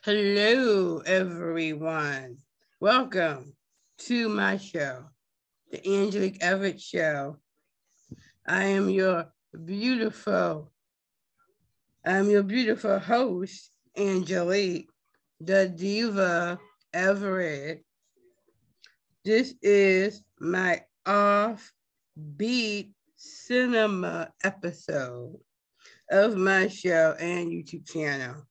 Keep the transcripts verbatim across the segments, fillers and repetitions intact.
Hello, everyone. Welcome to my show, The Angelique Everett Show. I am your beautiful, I'm your beautiful host, Angelique, the Diva Everett. This is my offbeat cinema episode of my show and YouTube channel.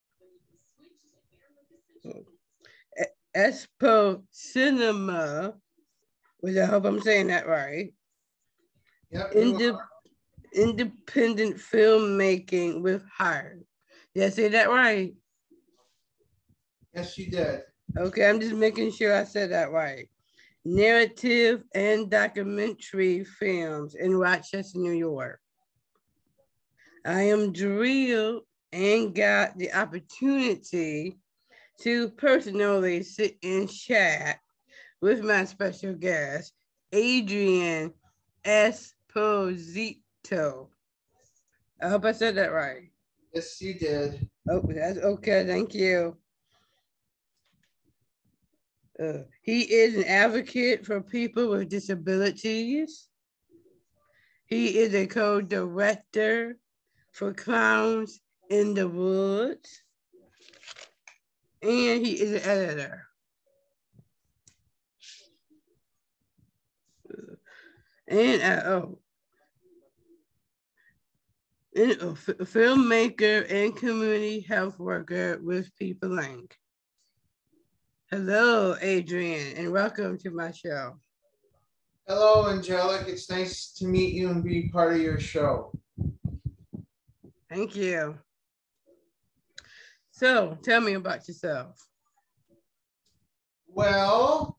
Expo Cinema, which I hope I'm saying that right. Yep, Inde- independent filmmaking with heart. Did I say that right? Yes, you did. Okay, I'm just making sure I said that right. Narrative and documentary films in Rochester, New York. I am drilled and got the opportunity to personally sit and chat with my special guest, Adrian Esposito. I hope I said that right. Yes, you did. Oh, that's okay. Thank you. Uh, he is an advocate for people with disabilities. He is a co-director for Clowns in the Woods. And he is an editor. And uh, oh, and a f- filmmaker and community health worker with People Incorporated. Hello, Adrian, and welcome to my show. Hello, Angelic. It's nice to meet you and be part of your show. Thank you. So, tell me about yourself. Well,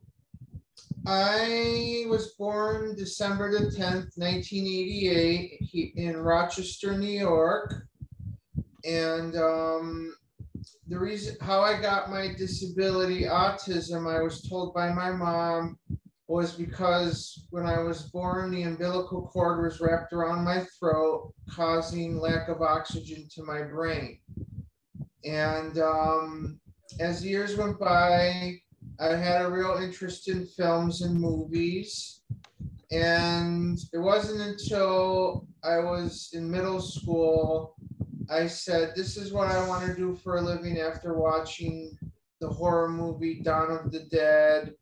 I was born December the tenth, nineteen eighty-eight in Rochester, New York. And um, the reason how I got my disability, autism, I was told by my mom, was because when I was born, the umbilical cord was wrapped around my throat, causing lack of oxygen to my brain. And um, as years went by, I had a real interest in films and movies. And it wasn't until I was in middle school, I said, this is what I want to do for a living after watching the horror movie Dawn of the Dead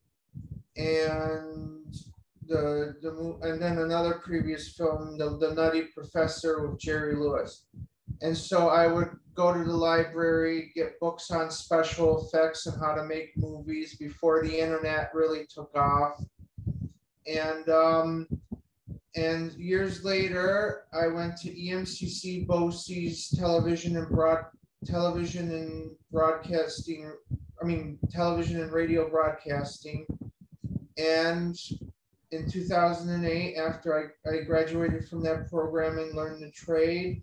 and the, the and then another previous film, the, the Nutty Professor with Jerry Lewis. And so I would go to the library, get books on special effects and how to make movies before the internet really took off. And um, and years later, I went to E M C C BOCES television and broad television and broadcasting. I mean, television and radio broadcasting. And in two thousand eight, after I, I graduated from that program and learned the trade,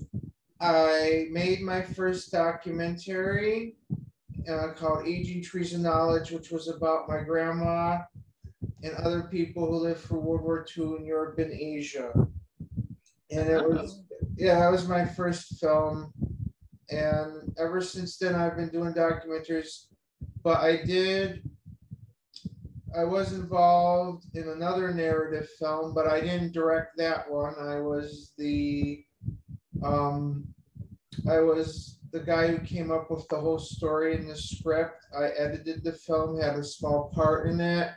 I made my first documentary uh, called Aging Trees of Knowledge, which was about my grandma and other people who lived through World War Two in Europe and Asia. And it was, yeah, that was my first film. And ever since then, I've been doing documentaries. But I did, I was involved in another narrative film, but I didn't direct that one. I was the, um, I was the guy who came up with the whole story and the script. I edited the film, had a small part in it.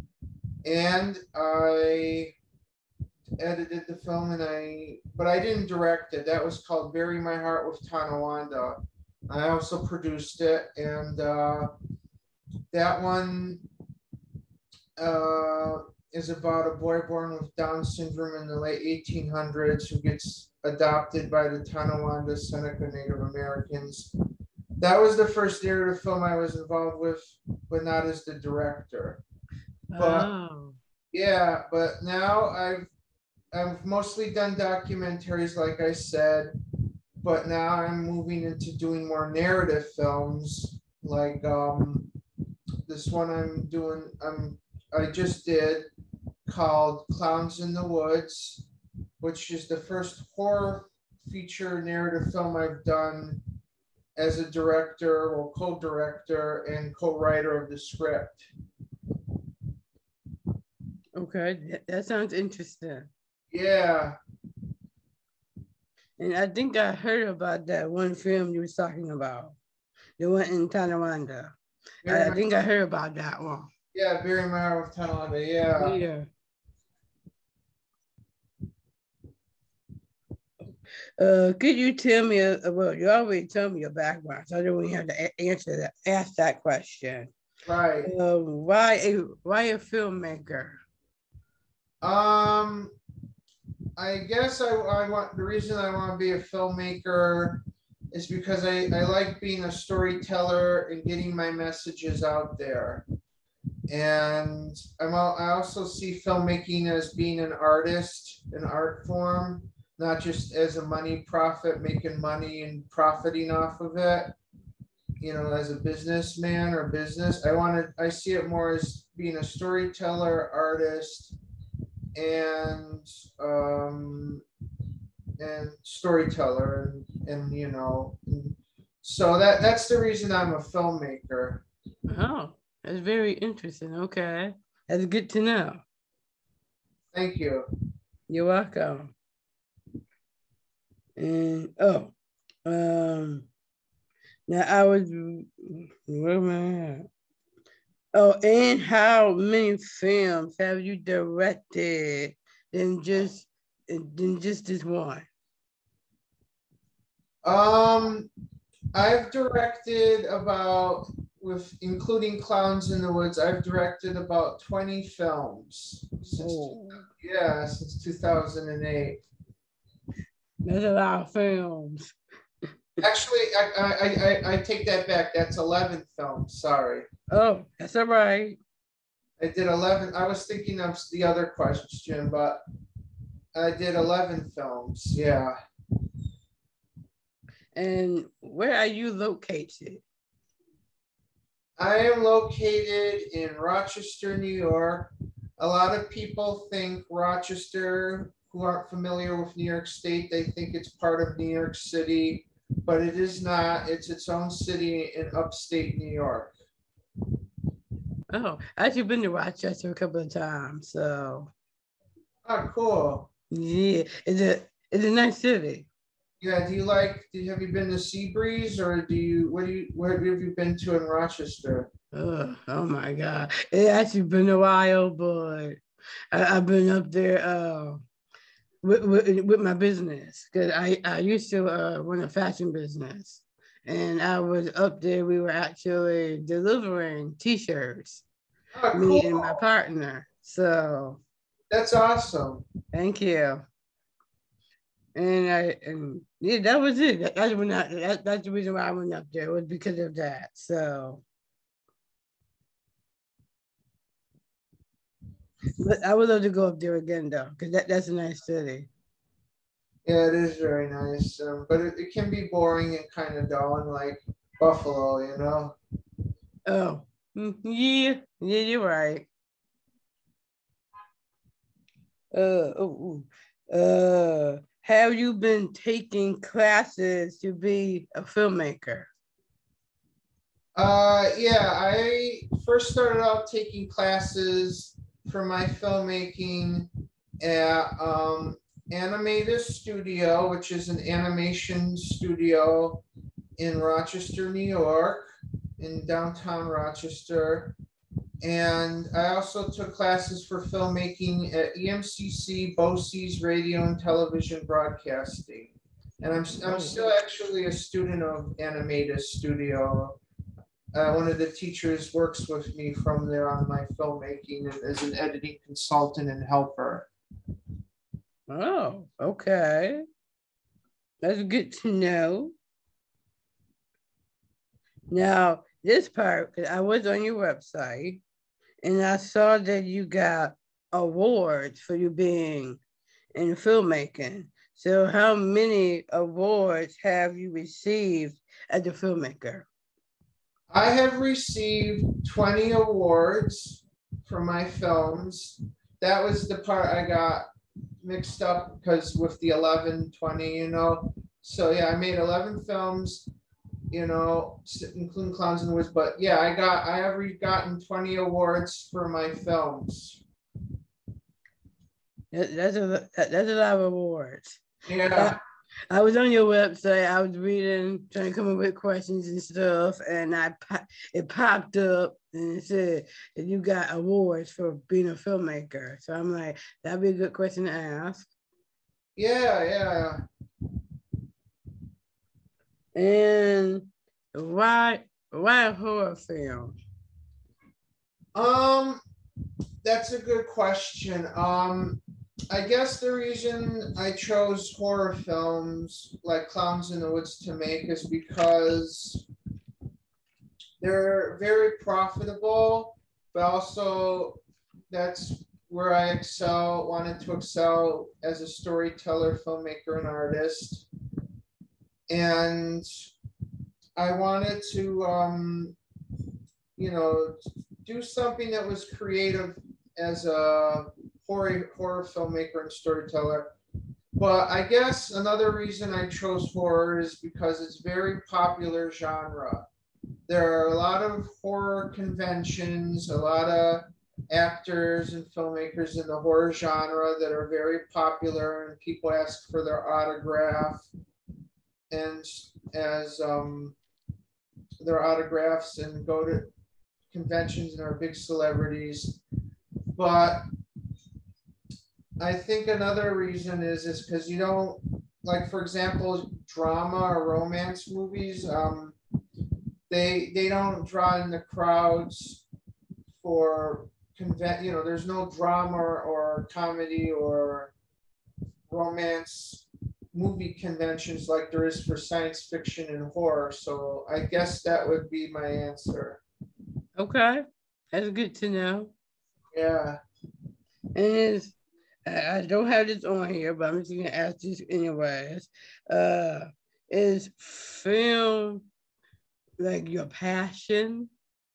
And I edited the film and I, but I didn't direct it. That was called Bury My Heart with Tonawanda. I also produced it, and uh, that one uh, is about a boy born with Down syndrome in the late eighteen hundreds who gets adopted by the Tonawanda Seneca Native Americans. That was the first narrative film I was involved with, but not as the director. But Oh. yeah, but now I've I've mostly done documentaries, like I said, but now I'm moving into doing more narrative films, like um, this one I'm doing. I'm I just did called Clowns in the Woods, which is the first horror feature narrative film I've done as a director or co-director and co-writer of the script. Okay, that, that sounds interesting. Yeah. And I think I heard about that one film you was talking about, the one in Tonawanda. I, I think I heard about that one. Yeah, Barry Meyer of Tonawanda, yeah. Yeah. Uh, could you tell me, uh, well, you already told me your background, so I don't even have to a- answer that, ask that question. Right. Uh, why a why a filmmaker? Um, I guess I, I want the reason I want to be a filmmaker is because I, I like being a storyteller and getting my messages out there. And I'm al- I also see filmmaking as being an artist, an art form, not just as a money profit, making money and profiting off of it, you know, as a businessman or business. I want to, I see it more as being a storyteller, artist, and um, and storyteller, and, and you know, and so that that's the reason I'm a filmmaker. Oh, that's very interesting. Okay, that's good to know. Thank you. You're welcome. And oh, um, now I was where am I at? Oh, and how many films have you directed than just than just this one? Um, I've directed about, with including Clowns in the Woods, I've directed about twenty films since, Oh, yeah, since two thousand eight. that's a lot of films. Actually, I, I, I, I take that back. That's eleven films. Sorry. Oh, that's all right. I did eleven. I was thinking of the other question, but I did eleven films. Yeah. And where are you located? I am located in Rochester, New York. A lot of people think Rochester, who aren't familiar with New York State, they think it's part of New York City, but it is not. It's its own city in upstate New York. Oh, I've actually been to Rochester a couple of times. So. Oh, cool. Yeah, it's a it's a nice city. Yeah. Do you like? Do you, have you been to Seabreeze, or do you? What do you? Where have you been to in Rochester? Oh, oh my God! It actually been a while, but I, I've been up there uh, with, with with my business because I I used to uh, run a fashion business, and I was up there. We were actually delivering T-shirts, Oh, me cool. and my partner. So That's awesome. thank you. And I and yeah, that was it. That, that's when I, that, that's the reason why I went up there was because of that. So, but I would love to go up there again though, because that, that's a nice city. Yeah, it is very nice, um, but it, it can be boring and kind of dull, and like Buffalo, you know. Oh, mm, yeah, yeah, you're right. Uh, oh, ooh. uh, have you been taking classes to be a filmmaker? Uh, yeah, I first started out taking classes for my filmmaking at um, Animatus Studio, which is an animation studio in Rochester, New York, in downtown Rochester. And I also took classes for filmmaking at E M C C, BOCES Radio and Television Broadcasting. And I'm, I'm still actually a student of Animatus Studio. Uh, one of the teachers works with me from there on my filmmaking as an editing consultant and helper. Oh, okay. That's good to know. Now, this part, I was on your website and I saw that you got awards for you being in filmmaking. So how many awards have you received as a filmmaker? I have received twenty awards for my films. That was the part I got mixed up because with the eleven, twenty, you know. So yeah, I made eleven films. you know, including Clowns in the Woods. But yeah, I got I have gotten twenty awards for my films. That, that's a that's a lot of awards. Yeah. I was on your website. I was reading, trying to come up with questions and stuff, and I it popped up and it said that you got awards for being a filmmaker. So I'm like, that'd be a good question to ask. Yeah, yeah. And why why a horror film? Um, that's a good question. Um, I guess the reason I chose horror films like Clowns in the Woods to make is because they're very profitable, but also that's where I excel, wanted to excel as a storyteller, filmmaker, and artist. And I wanted to, um, you know, do something that was creative as a horror horror filmmaker and storyteller. But I guess another reason I chose horror is because it's very popular genre. There are a lot of horror conventions, a lot of actors and filmmakers in the horror genre that are very popular, and people ask for their autograph and as um, their autographs and go to conventions and are big celebrities. But I think another reason is is because you don't, like, for example, drama or romance movies, um, they they don't draw in the crowds for convent. You know, there's no drama or comedy or romance movie conventions like there is for science fiction and horror. So I guess that would be my answer. Okay, that's good to know. Yeah. And it's, I don't have this on here, but I'm just gonna ask this anyways. Uh, is film like your passion?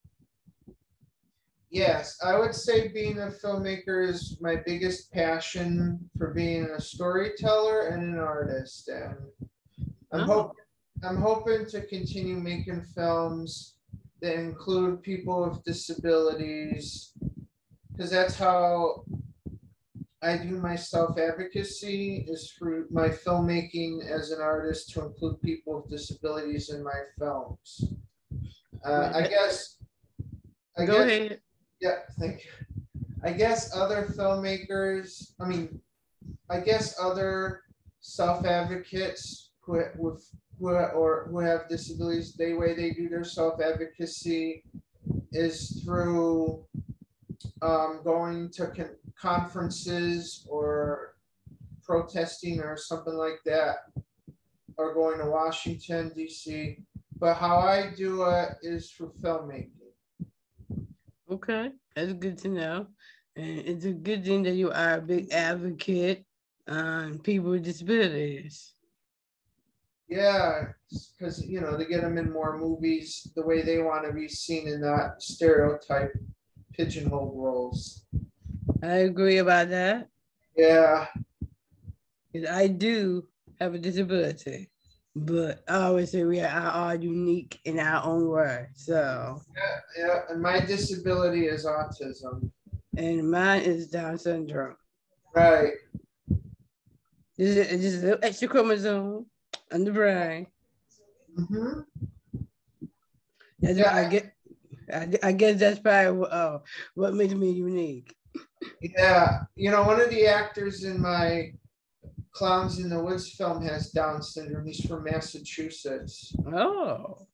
Yes, I would say being a filmmaker is my biggest passion for being a storyteller and an artist. And I'm Oh, hope I'm hoping to continue making films that include people with disabilities, because that's how I do my self advocacy is through my filmmaking as an artist to include people with disabilities in my films. Uh, I guess I go guess ahead. Yeah, thank you. I guess other filmmakers, I mean, I guess other self advocates who with who or who have disabilities, the way they do their self advocacy is through um, going to con- conferences or protesting or something like that, or going to Washington D C. But how I do it is for filmmaking. Okay, that's good to know. And it's a good thing that you are a big advocate on people with disabilities. Yeah, because you know they get them in more movies the way they want to be seen in that stereotype pigeonhole roles. I agree about that. Yeah. Because I do have a disability, but I always say we are all unique in our own way. So, Yeah, yeah, and my disability is autism. and mine is Down syndrome. Right. This is just a little extra chromosome on the brain. Mm-hmm. That's Yeah, what I get. I, I guess that's probably what, uh, what makes me unique. yeah. You know, one of the actors in my Clowns in the Woods film has Down syndrome. He's from Massachusetts. Oh,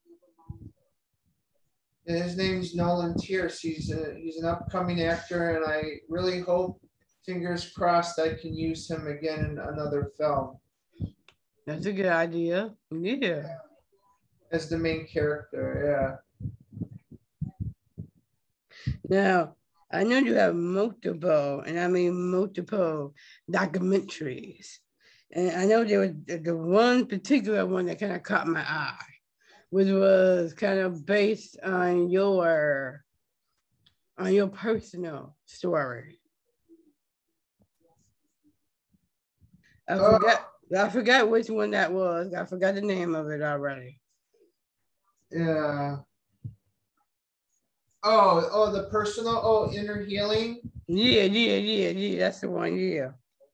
And his name's Nolan Tierce. He's a, he's an upcoming actor, and I really hope, fingers crossed, I can use him again in another film that's a good idea. Yeah. as the main character. Now, I know you have multiple, and I mean multiple documentaries. And I know there was the one particular one that kind of caught my eye, which was kind of based on your on your personal story. I Yeah. Uh, forgot I forgot which one that was. I forgot the name of it already. Yeah. Oh, oh, the personal, oh, inner healing. Yeah, yeah, yeah, yeah. That's the one. Yeah.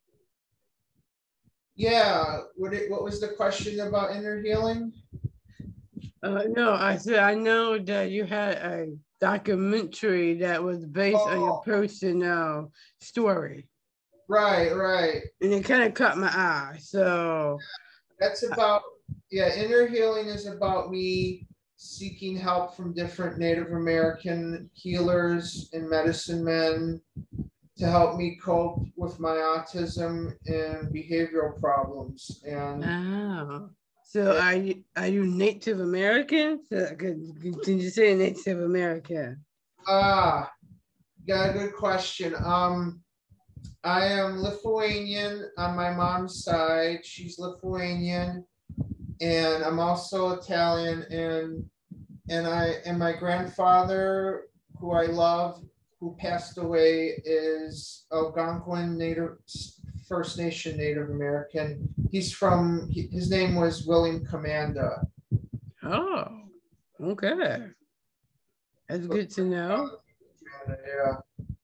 Yeah. What it, what was the question about inner healing? Uh, no, I said I know that you had a documentary that was based on your Oh, personal story, right, right. and it kind of caught my eye. So, That's about, yeah, inner healing is about me seeking help from different Native American healers and medicine men to help me cope with my autism and behavioral problems. And, oh, so and are you are you Native American? So, could, did you say Native American? ah, got a good question. Um, I am Lithuanian on my mom's side. She's Lithuanian, and I'm also Italian. And and I and my grandfather, who I love, who passed away, is Algonquin Native First Nation Native American. He's from. His name was William Commanda. Oh, okay, that's good to know. Yeah.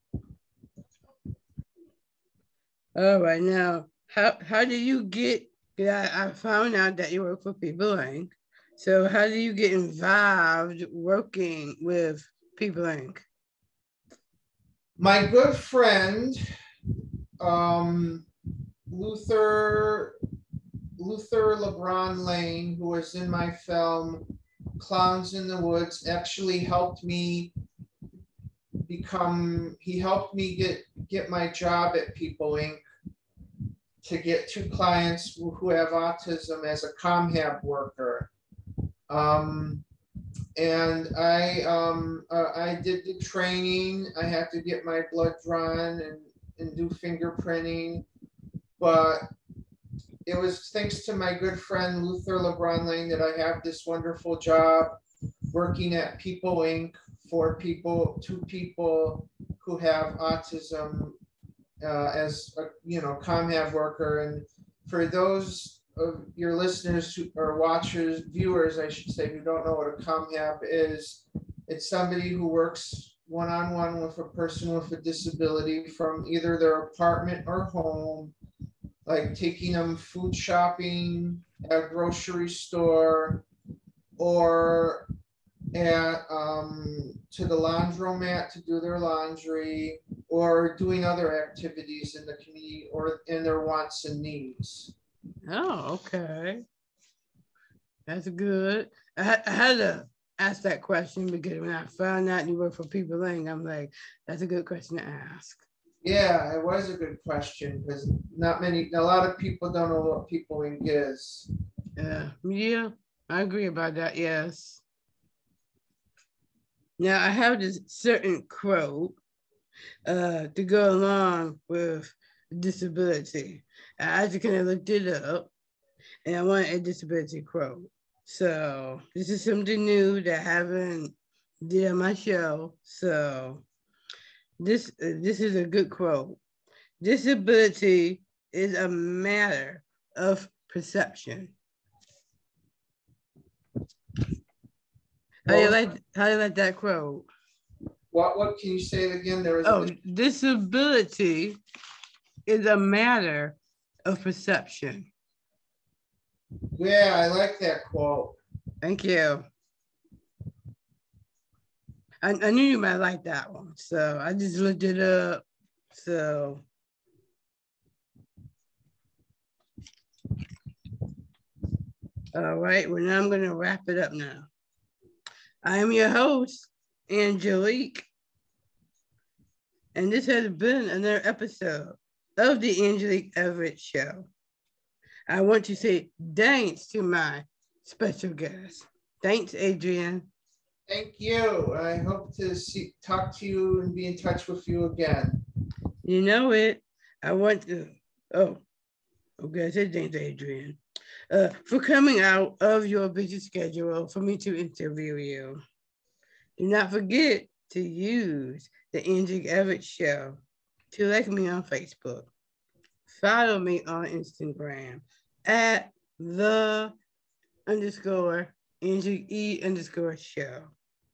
All right, now how how do you get? Yeah, I I found out that you work for People Inc. So how do you get involved working with People Inc? My good friend, um, Luther Luther LeBron Lane, who was in my film Clowns in the Woods, actually helped me become. He helped me get get my job at People Inc to get two clients who, who have autism as a ComHab worker. Um, and I um, uh, I did the training. I had to get my blood drawn and, and do fingerprinting, but it was thanks to my good friend Luther LeBron Lane that I have this wonderful job working at People Inc for people, two people who have autism uh, as a, you know, ComHab worker. And for those of your listeners who, or watchers, viewers, I should say, who don't know what a ComHab is, it's somebody who works one-on-one with a person with a disability from either their apartment or home, like taking them food shopping at a grocery store, or at um, to the laundromat to do their laundry, or doing other activities in the community or in their wants and needs. Oh, okay, that's good. I, I had to ask that question because when I found out you work for People Inc, I'm like, that's a good question to ask. Yeah, it was a good question because not many, a lot of people don't know what People Inc is. Uh, yeah, I agree about that. Yes. Now I have this certain quote uh, to go along with disability. I actually kind of looked it up, and I want a disability quote. So this is something new that I haven't did on my show. So this uh, this is a good quote. Disability is a matter of perception. How do you What, like how do you like that quote? what, what can you say it again? There was Oh, a, disability is a matter of perception. yeah, I like that quote. Thank you. I, I knew you might like that one, so I just looked it up. So, all right, well, now I'm going to wrap it up now. I am your host, Angelique, and this has been another episode of the Angelique Everett Show. I want to say thanks to my special guest. Thanks, Adrian. Thank you. I hope to see, talk to you and be in touch with you again. You know it. I want to, oh, okay, I said thanks, Adrian, uh, for coming out of your busy schedule for me to interview you. Do not forget to use the Angelique Everett Show to like me on Facebook. Follow me on Instagram at the underscore Angelique E underscore show.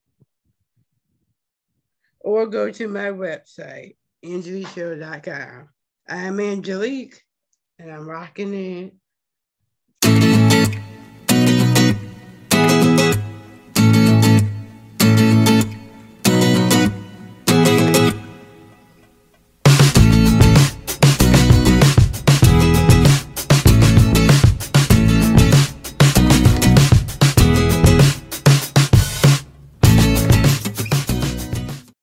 Or go to my website, angelique show dot com. I'm Angelique, and I'm rocking it.